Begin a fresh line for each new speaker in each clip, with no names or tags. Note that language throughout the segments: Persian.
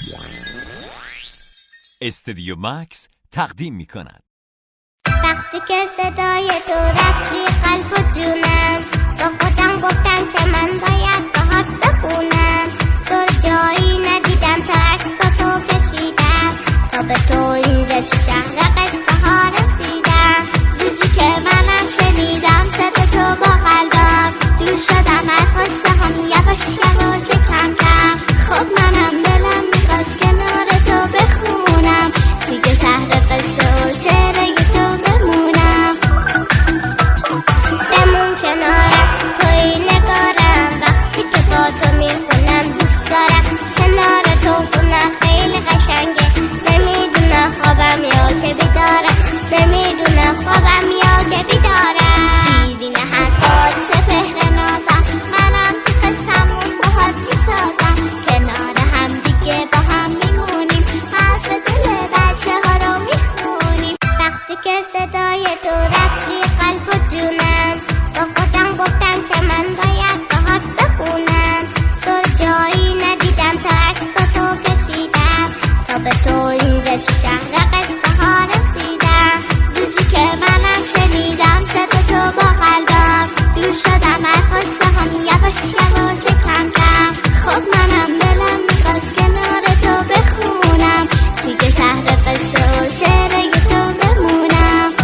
استودیو مکس تقدیم می کند.
وقتی که صدای تو رفتی قلب و جونم، با خودم گفتم که من باید باهات بخونم. تو جایی ندیدم تا عکساتو کشیدم، تا به تو اینجا تو شهر قصه ها رسیدم. روزی که منم شنیدم صدا تو با قلبم، دور شدم از قصه هم یواش یواش کم کم. خب منم دلم میخواست کنار تو بخونم، دیگه شهر قصه و شعر تو بمونم. بمون کنارم توی نگارم، وقتی که با تو میخونم دوست دارم. کنار تو خونم خیلی قشنگه، نمیدونم خوابم یا که بیدارم، نمیدونم خوابم یا که بیدارم. شیرین حرفات سپهر نازم، منم تو قصه‌مون باهات میسازم. کنار هم دیگه با هم میمونیم، حرف دل بچه ها رو میخونیم. وقتی که صدای تو رفتی قلب و جونم، با خودم گفتم که من باید باهات بخونم. تو جایی ندیدم تا عکساتو کشیدم، تا به تو اینجا تو شهر قصه ها رسیدم. روزی که منم شنیدم صدا تو با قلبم، دور شدم از قصه هم یواش یواش کم کم. خب منم دلم میخواست کنار تو بخونم، دیگه شهر قصه و شعر تو بمونم.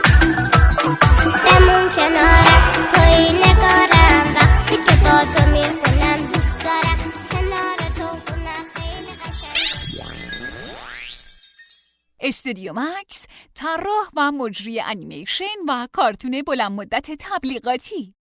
بمون کنارم توی نگارم، وقتی که با تو میخونم دوست دارم. کنار تو خونم خیلی قشنگ.
استودیو مکس، طراح و مجری انیمیشن و کارتون بلند مدت تبلیغاتی.